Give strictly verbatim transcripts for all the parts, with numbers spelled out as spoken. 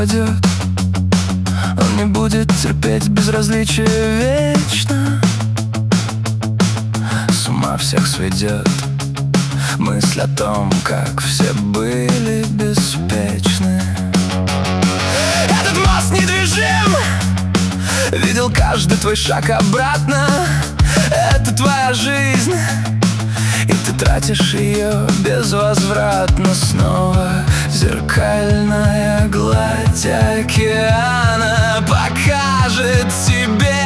упадет. Он не будет терпеть безразличие вечно. С ума всех сведет мысль о том, как все были беспечны. Этот мост недвижим, видел каждый твой шаг обратно. Это твоя жизнь, и ты тратишь ее безвозвратно. Снова зеркальная гладь океана покажет тебе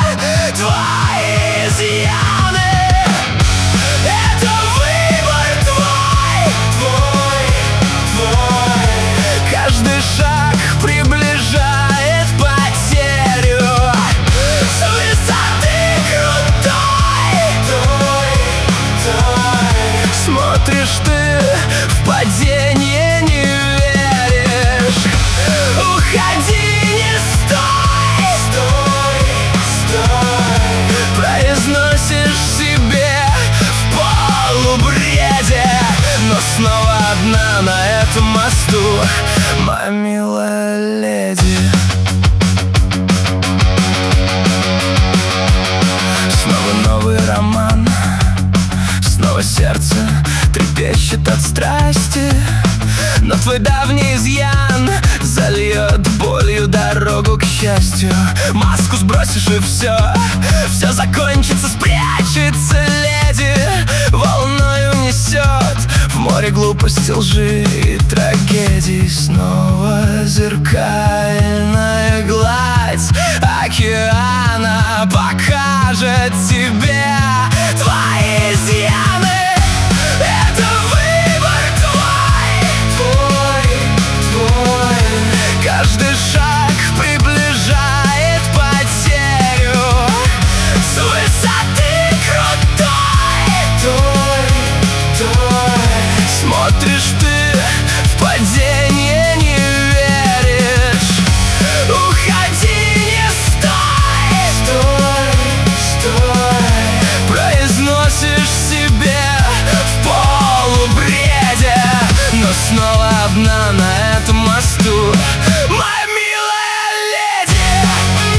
твои изъяны. Это выбор твой, твой, твой. Каждый шаг приближает потерю. С высоты крутой, той, той. Смотришь ты в падение, не веришь. Уходи, не стой, стой, стой. Произносишь себе в полубреде, но снова одна на этом мосту, моя милая леди. Снова новый роман, снова сердце трепещет от страсти. Но твой давний изъян зальет болью дорогу к счастью. Маску сбросишь и все, все закончится, спрячется леди. Волною несет в море глупости, лжи и трагедий. Снова зеркальная гладь океана покажет тебе твои изъяны. Это выбор твой, твой, твой. Каждый шаг приближает потерю. С высоты крутой, той, той. Смотришь ты в падение, не веришь. Уходи, не стой, стой, стой. Произносишь себе в полубреде, но снова одна на этом мосту, моя милая леди.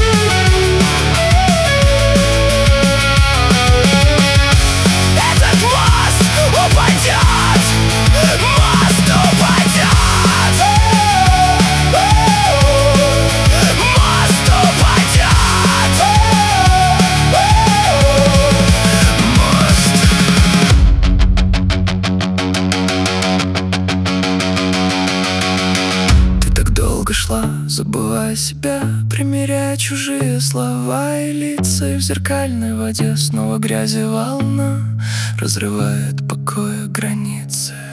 Этот мост упадет, мост упадет, мост упадет, мост. Ты так долго шла, забывая себя, примеряя чужие слова и лица. И в зеркальной воде снова грязи волна разрывает покоя границы.